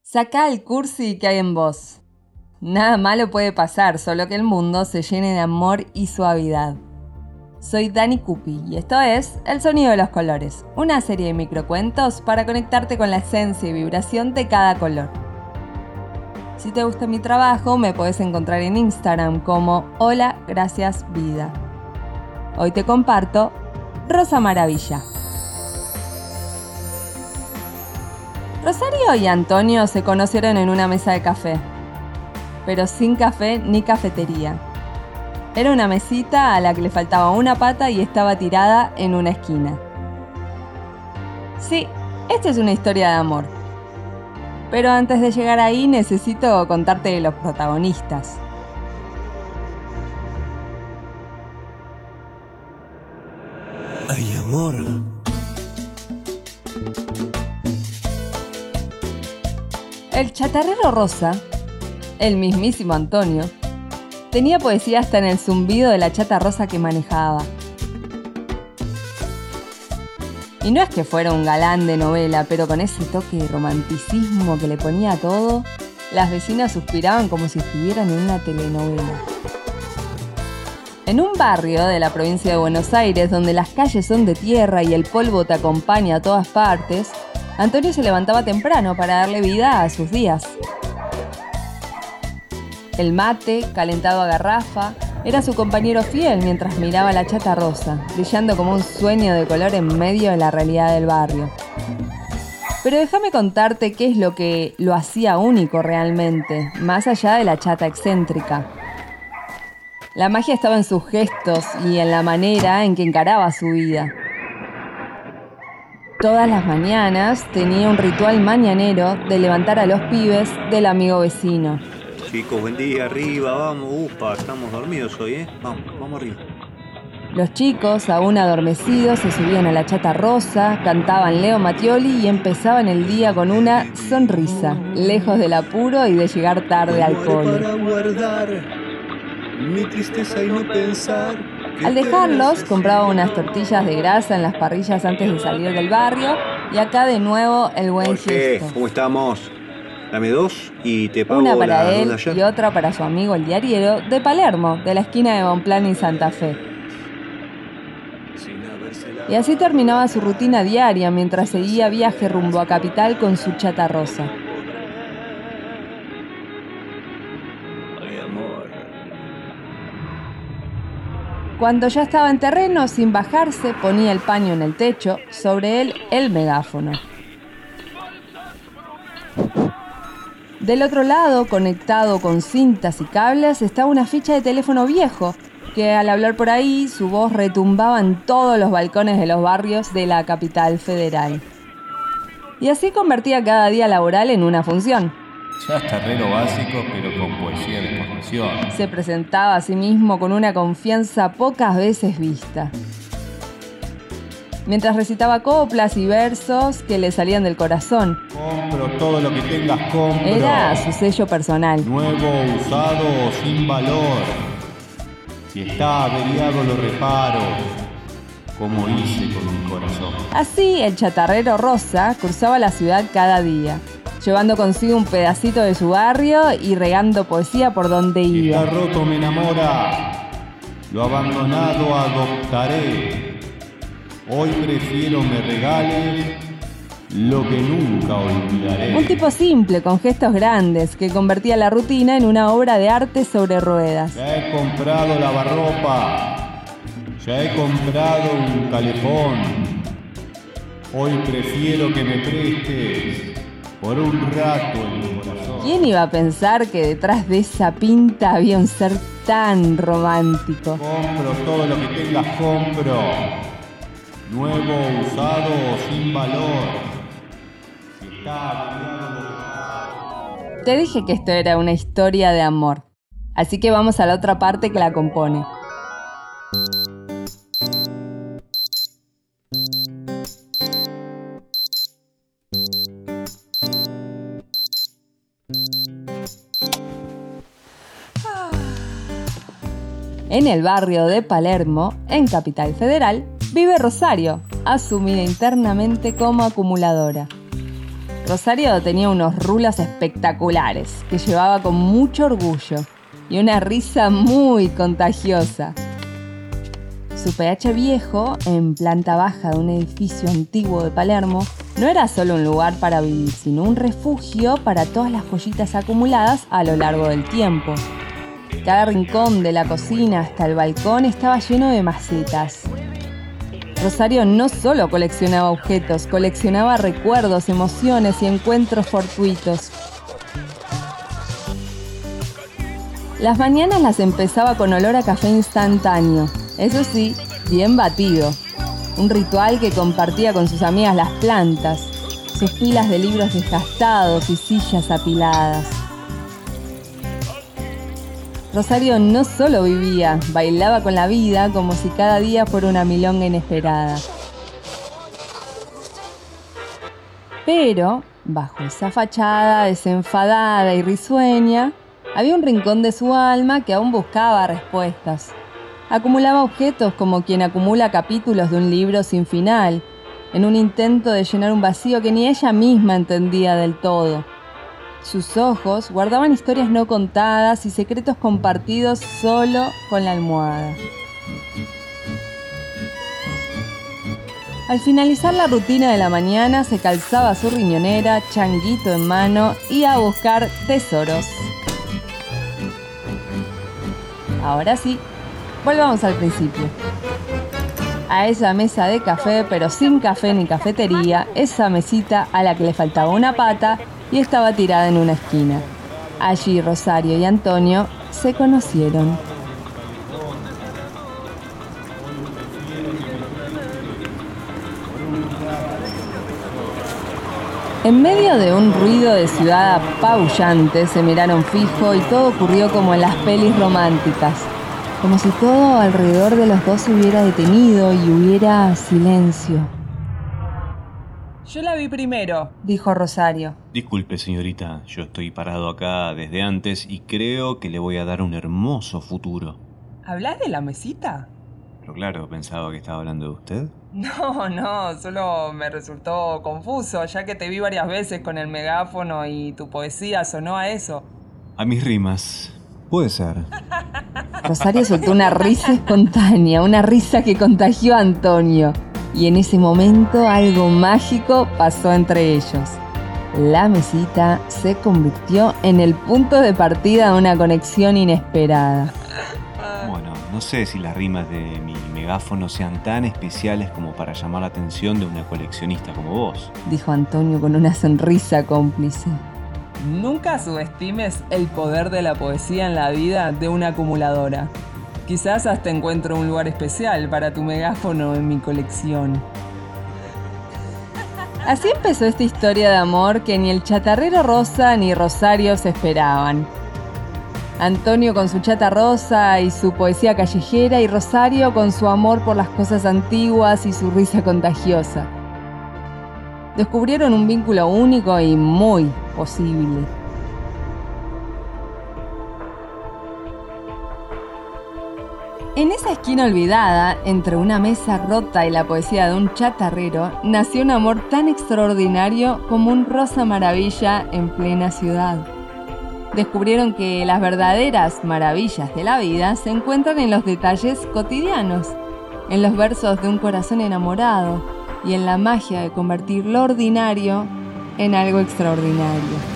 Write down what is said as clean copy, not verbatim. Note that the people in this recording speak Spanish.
Sacá el cursi que hay en vos. Nada malo puede pasar, solo que el mundo se llene de amor y suavidad. Soy Dani Cupi y esto es El Sonido de los Colores, una serie de microcuentos para conectarte con la esencia y vibración de cada color. Si te gusta mi trabajo, me podés encontrar en Instagram como Hola, Gracias, Vida. Hoy te comparto Rosa Maravilla. Rosario y Antonio se conocieron en una mesa de café, pero sin café ni cafetería. Era una mesita a la que le faltaba una pata y estaba tirada en una esquina. Sí, esta es una historia de amor. Pero antes de llegar ahí necesito contarte de los protagonistas. Ay, amor. El chatarrero Rosa, el mismísimo Antonio, tenía poesía hasta en el zumbido de la chata rosa que manejaba. Y no es que fuera un galán de novela, pero con ese toque de romanticismo que le ponía a todo, las vecinas suspiraban como si estuvieran en una telenovela. En un barrio de la provincia de Buenos Aires, donde las calles son de tierra y el polvo te acompaña a todas partes, Antonio se levantaba temprano para darle vida a sus días. El mate, calentado a garrafa, era su compañero fiel mientras miraba a la chata rosa, brillando como un sueño de color en medio de la realidad del barrio. Pero déjame contarte qué es lo que lo hacía único realmente, más allá de la chata excéntrica. La magia estaba en sus gestos y en la manera en que encaraba su vida. Todas las mañanas tenía un ritual mañanero de levantar a los pibes del amigo vecino. Chicos, buen día, arriba, vamos, estamos dormidos hoy, Vamos arriba. Los chicos, aún adormecidos, se subían a la chata rosa, cantaban Leo Mattioli y empezaban el día con una sonrisa, lejos del apuro y de llegar tarde al cole. Para guardar mi tristeza y no pensar. Al dejarlos, compraba unas tortillas de grasa en las parrillas antes de salir del barrio y acá de nuevo el buen gesto. ¿Cómo estamos? Dame 2 y te pago una para la él deuda y otra para su amigo el diariero de Palermo, de la esquina de Bonplan y Santa Fe. Y así terminaba su rutina diaria mientras seguía viaje rumbo a Capital con su chata rosa. Ay, amor. Cuando ya estaba en terreno, sin bajarse, ponía el paño en el techo, sobre él el megáfono. Del otro lado, conectado con cintas y cables, estaba una ficha de teléfono viejo, que al hablar por ahí, su voz retumbaba en todos los balcones de los barrios de la capital federal. Y así convertía cada día laboral en una función. Chatarrero básico, pero con poesía de exposición. Se presentaba a sí mismo con una confianza pocas veces vista. Mientras recitaba coplas y versos que le salían del corazón. Compro todo lo que tengas, compro. Era su sello personal. Nuevo, usado o sin valor. Si está averiado lo reparo, como hice con mi corazón. Así, el chatarrero Rosa cruzaba la ciudad cada día, llevando consigo un pedacito de su barrio y regando poesía por donde Si iba. está roto me enamora, lo abandonado adoptaré. Hoy prefiero me regales lo que nunca olvidaré. Un tipo simple, con gestos grandes, que convertía la rutina en una obra de arte sobre ruedas. Ya he comprado lavarropa, ya he comprado un calefón. Hoy prefiero que me prestes por un rato en mi corazón. ¿Quién iba a pensar que detrás de esa pinta había un ser tan romántico? Compro todo lo que tengas, compro. Nuevo, usado o sin valor. Si está averiado. Te dije que esto era una historia de amor, así que vamos a la otra parte que la compone. En el barrio de Palermo, en Capital Federal, vive Rosario, asumida internamente como acumuladora. Rosario tenía unos rulos espectaculares que llevaba con mucho orgullo y una risa muy contagiosa. Su PH viejo, en planta baja de un edificio antiguo de Palermo, no era solo un lugar para vivir, sino un refugio para todas las joyitas acumuladas a lo largo del tiempo. Cada rincón de la cocina hasta el balcón estaba lleno de macetas. Rosario no solo coleccionaba objetos, coleccionaba recuerdos, emociones y encuentros fortuitos. Las mañanas las empezaba con olor a café instantáneo, eso sí, bien batido. Un ritual que compartía con sus amigas las plantas, sus pilas de libros desgastados y sillas apiladas. Rosario no solo vivía, bailaba con la vida como si cada día fuera una milonga inesperada. Pero, bajo esa fachada desenfadada y risueña, había un rincón de su alma que aún buscaba respuestas. Acumulaba objetos como quien acumula capítulos de un libro sin final, en un intento de llenar un vacío que ni ella misma entendía del todo. Sus ojos guardaban historias no contadas y secretos compartidos solo con la almohada. Al finalizar la rutina de la mañana, se calzaba su riñonera, changuito en mano, y a buscar tesoros. Ahora sí, volvamos al principio. A esa mesa de café, pero sin café ni cafetería, esa mesita a la que le faltaba una pata y estaba tirada en una esquina. Allí Rosario y Antonio se conocieron. En medio de un ruido de ciudad apabullante, se miraron fijo y todo ocurrió como en las pelis románticas. Como si todo alrededor de los dos se hubiera detenido y hubiera silencio. Yo la vi primero, dijo Rosario. Disculpe, señorita, yo estoy parado acá desde antes y creo que le voy a dar un hermoso futuro. ¿Hablás de la mesita? Pero claro, pensaba que estaba hablando de usted. No, solo me resultó confuso, ya que te vi varias veces con el megáfono y tu poesía sonó a eso. A mis rimas. Puede ser. Rosario soltó una risa espontánea, una risa que contagió a Antonio. Y en ese momento algo mágico pasó entre ellos. La mesita se convirtió en el punto de partida de una conexión inesperada. Bueno, no sé si las rimas de mi megáfono sean tan especiales como para llamar la atención de una coleccionista como vos, dijo Antonio con una sonrisa cómplice. Nunca subestimes el poder de la poesía en la vida de una acumuladora. Quizás hasta encuentro un lugar especial para tu megáfono en mi colección. Así empezó esta historia de amor que ni el chatarrero rosa ni Rosario se esperaban. Antonio con su chata rosa y su poesía callejera, y Rosario con su amor por las cosas antiguas y su risa contagiosa. Descubrieron un vínculo único y muy posible. En esa esquina olvidada, entre una mesa rota y la poesía de un chatarrero, nació un amor tan extraordinario como un rosa maravilla en plena ciudad. Descubrieron que las verdaderas maravillas de la vida se encuentran en los detalles cotidianos, en los versos de un corazón enamorado y en la magia de convertir lo ordinario en algo extraordinario.